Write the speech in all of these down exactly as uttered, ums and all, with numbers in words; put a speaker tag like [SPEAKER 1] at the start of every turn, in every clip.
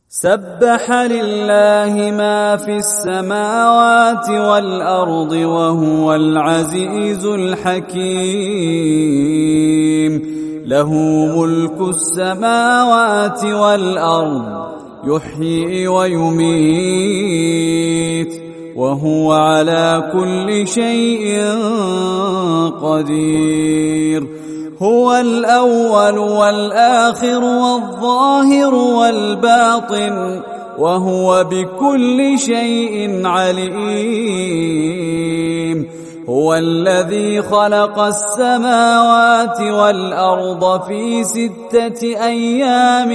[SPEAKER 1] سبح لله ما في السماوات والأرض وهو العزيز الحكيم. له ملك السماوات والأرض يحيي ويميت وهو على كل شيء قدير. هو الأول والآخر والظاهر والباطن وهو بكل شيء عليم. هو الذي خلق السماوات والأرض في ستة أيام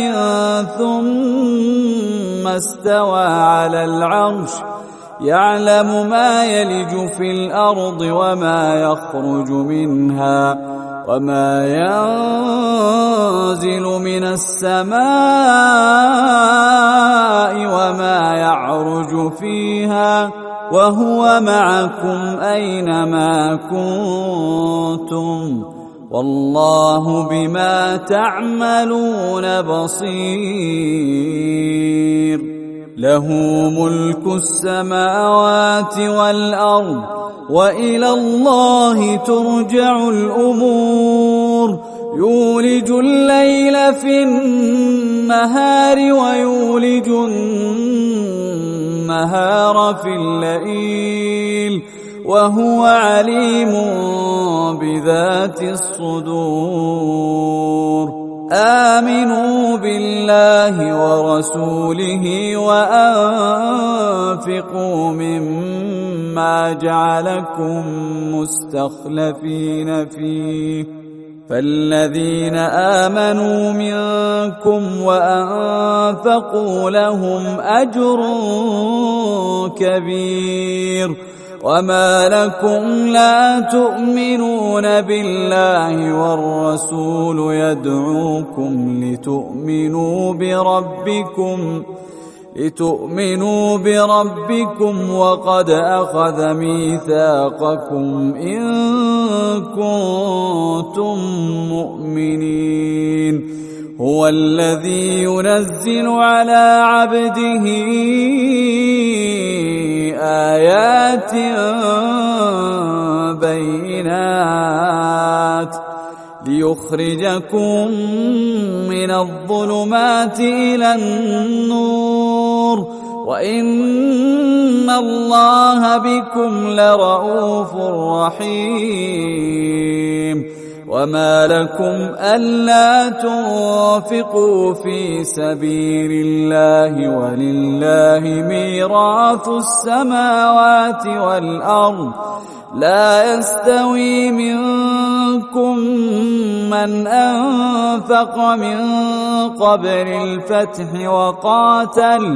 [SPEAKER 1] ثم استوى على العرش يعلم ما يلج في الأرض وما يخرج منها وما ينزل من السماء وما يعرج فيها وهو معكم أينما كنتم والله بما تعملون بصير. له ملك السماوات والأرض وإلى الله ترجع الأمور. يولج الليل في النهار ويولج النهار في الليل وهو عليم بذات الصدور. آمنوا بالله ورسوله وأنفقوا مما جعلكم مستخلفين فيه فالذين آمنوا منكم وأنفقوا لهم أجر كبير. وما لكم لا تؤمنون بالله والرسول يدعوكم لتؤمنوا بربكم لتؤمنوا بربكم وقد أخذ ميثاقكم إن كنتم مؤمنين. هو الذي ينزل على عبده آيات بينات ليخرجكم من الظلمات إلى النور وإن الله بكم لرءوف رحيم. وما لكم ألا تنفقوا في سبيل الله ولله ميراث السماوات والأرض لا يستوي منكم من أنفق من قبل الفتح وقاتل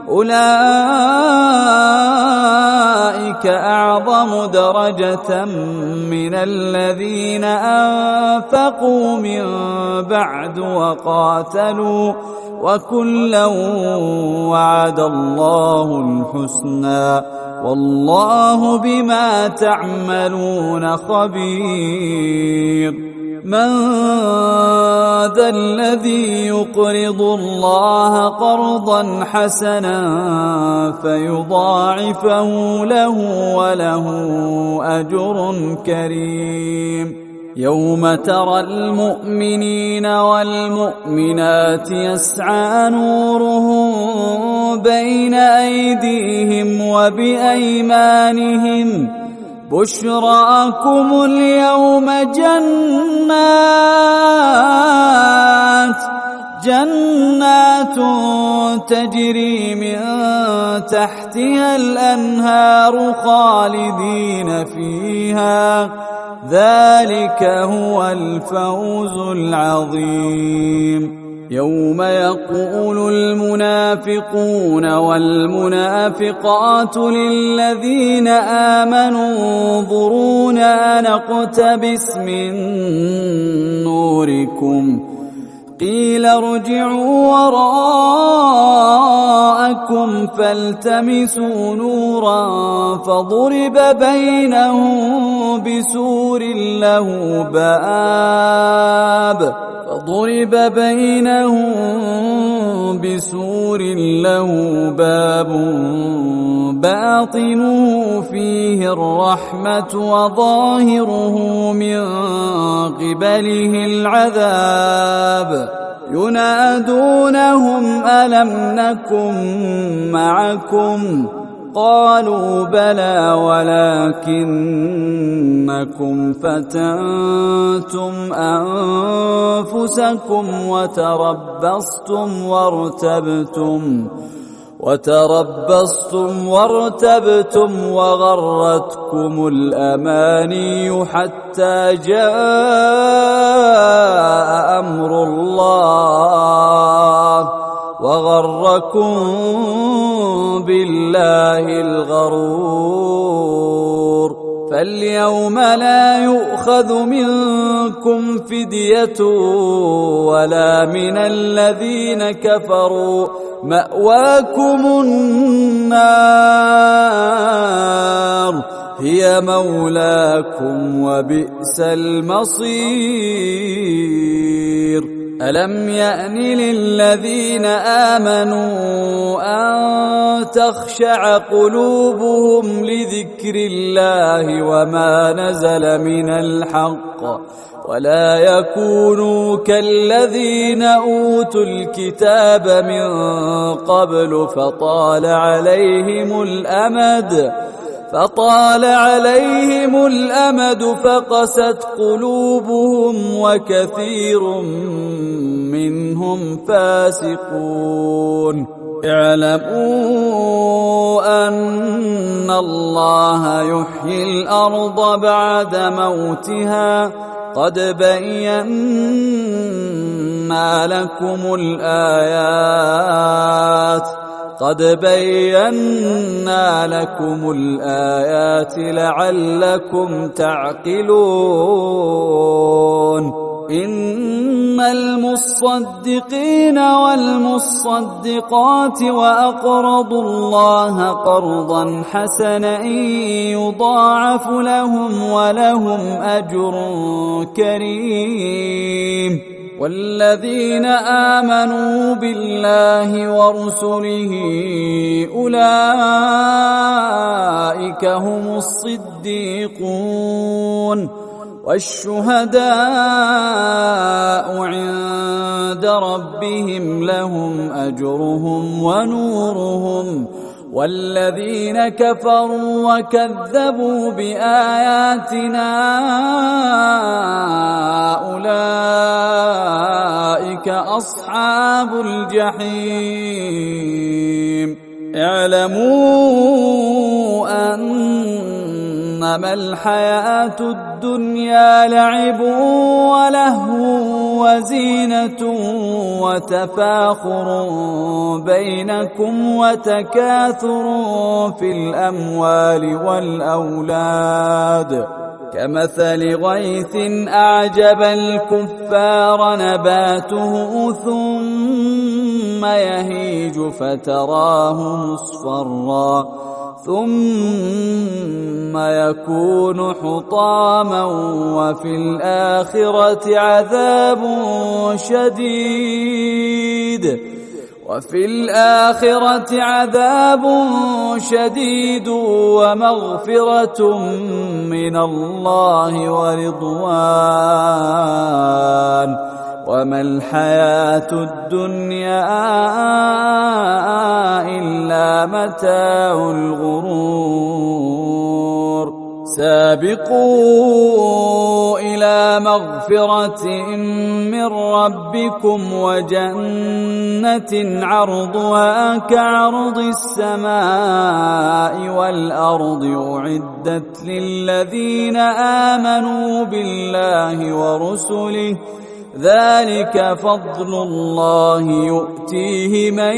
[SPEAKER 1] أولئك أعظم درجة من الذين أنفقوا من بعد وقاتلوا وكلا وعد الله الحسنى والله بما تعملون خبير. من ذا الذي يقرض الله قرضا حسنا فيضاعفه له وله أجر كريم. يوم ترى المؤمنين والمؤمنات يسعى نورهم بين أيديهم وبأيمانهم بشراكم اليوم جنات جنات تجري من تحتها الأنهار خالدين فيها ذلك هو الفوز العظيم. يوم يقول المنافقون والمنافقات للذين آمنوا انظرونا نقتبس من نوركم قيل ارجعوا وراءكم فالتمسوا نورا فضرب بينهم بسور له باب فضرب بينهم بسور له باب باطنه فيه الرحمة وظاهره من قبله العذاب ينادونهم ألم نكن معكم قالوا بلى ولكنكم فتنتم أنفسكم وتربصتم وارتبتم وتربصتم وارتبتم وغرتكم الأماني حتى جاء أمر الله وغركم بالله الغرور فاليوم لا يؤخذ منكم فدية ولا من الذين كفروا مأواكم النار هي مولاكم وبئس المصير ألم يأن للذين آمنوا أن تخشع قلوبهم لذكر الله وما نزل من الحق ولا يكونوا كالذين أوتوا الكتاب من قبل فطال عليهم الأمد فطال عليهم الأمد فقست قلوبهم وكثير منهم فاسقون اعلموا أن الله يحيي الأرض بعد موتها قد بينا لكم الآيات قد بينا لكم الآيات لعلكم تعقلون إن المصدقين والمصدقات وأقرضوا الله قرضا حسنا يضاعف لهم ولهم أجر كريم والذين آمنوا بالله ورسله أولئك هم الصديقون والشهداء عند ربهم لهم أجرهم ونورهم والذين كفروا وكذبوا بآياتنا أولئك أصحاب الجحيم اعلموا أنما الحياة الدنيا لعب ولهو وزينة وتفاخر بينكم وتكاثر في الأموال والأولاد كمثل غيث أعجب الكفار نباته ثم يهيج فتراه مصفرا ثم يكون حطاما وفي الآخرة عذاب شديد وفي الآخرة عذاب شديد ومغفرة من الله ورضوان وما الحياة الدنيا إلا متاع الغرور سابقوا إلى مغفرة من ربكم وجنة عرضها كعرض السماء والأرض أعدت للذين آمنوا بالله ورسله ذلك فضل الله يؤتيه من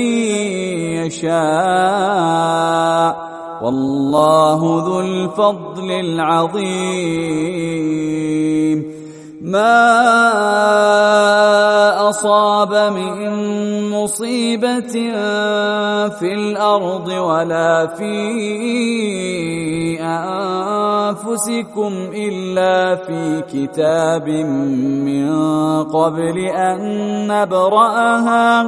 [SPEAKER 1] يشاء والله ذو الفضل العظيم ما أصاب من مصيبة في الأرض ولا في أنفسكم إلا في كتاب من قبل أن نبرأها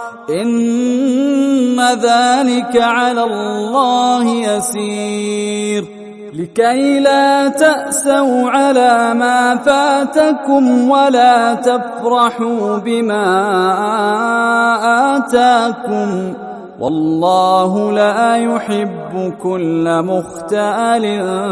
[SPEAKER 1] إن ذلك على الله يسير لكي لا تأسوا على ما فاتكم ولا تفرحوا بما آتاكم والله لا يحب كل مختال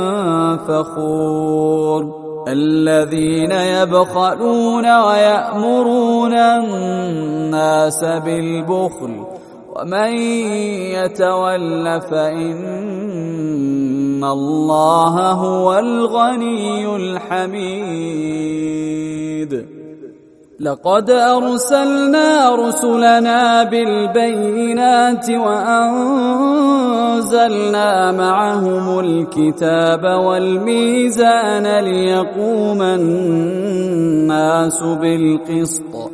[SPEAKER 1] فخور الذين يبخلون ويأمرون الناس بالبخل ومن يتول فإن الله هو الغني الحميد لقد أرسلنا رسلنا بالبينات وأنزلنا معهم الكتاب والميزان ليقوم الناس بالقسط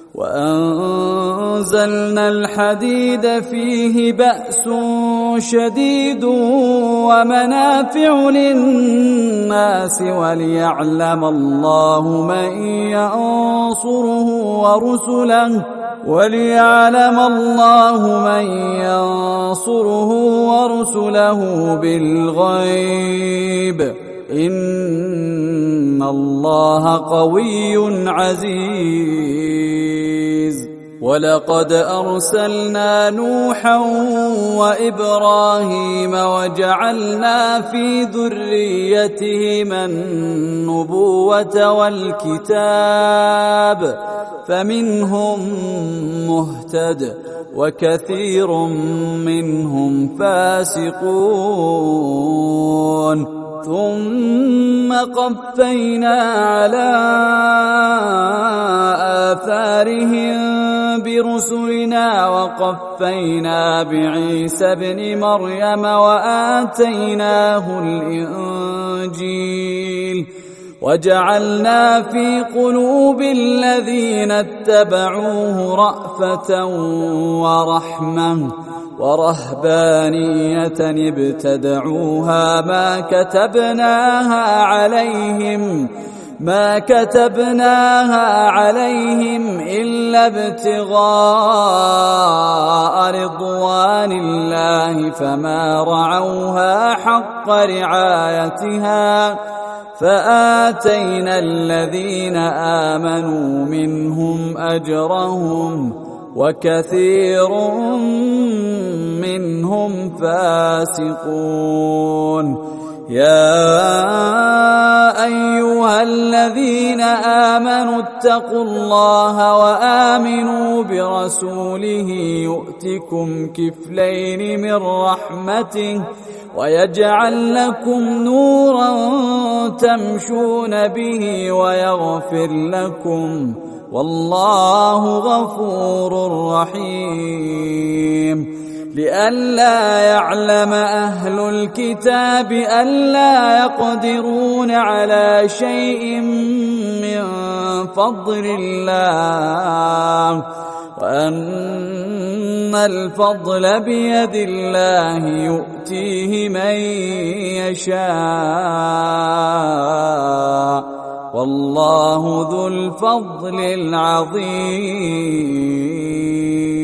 [SPEAKER 1] وأنزلنا الحديد فيه بأس شديد ومنافع للناس وليعلم الله من ينصره ورسله وليعلم الله من ينصره ورسله بالغيب إن الله قوي عزيز ولقد أرسلنا نوحا وإبراهيم وجعلنا في ذريتهما النبوة والكتاب فمنهم مهتد وكثير منهم فاسقون ثم قفينا على آثارهم برسلنا وقفينا بعيسى ابن مريم وآتيناه الإنجيل وجعلنا في قلوب الذين اتبعوه رأفة ورحمة ورهبانية ابتدعوها ما كتبناها عليهم ما كتبناها عليهم إلا ابتغاء رضوان الله فما رعوها حق رعايتها فآتينا الذين آمنوا منهم أجرهم وكثير منهم فاسقون يا أيها الذين آمنوا اتقوا الله وآمنوا برسوله يؤتكم كفلين من رحمته ويجعل لكم نورا تمشون به ويغفر لكم والله غفور رحيم لئلا يعلم أهل الكتاب ألا يقدرون على شيء من فضل الله وأن الفضل بيد الله يؤتيه من يشاء والله ذو الفضل العظيم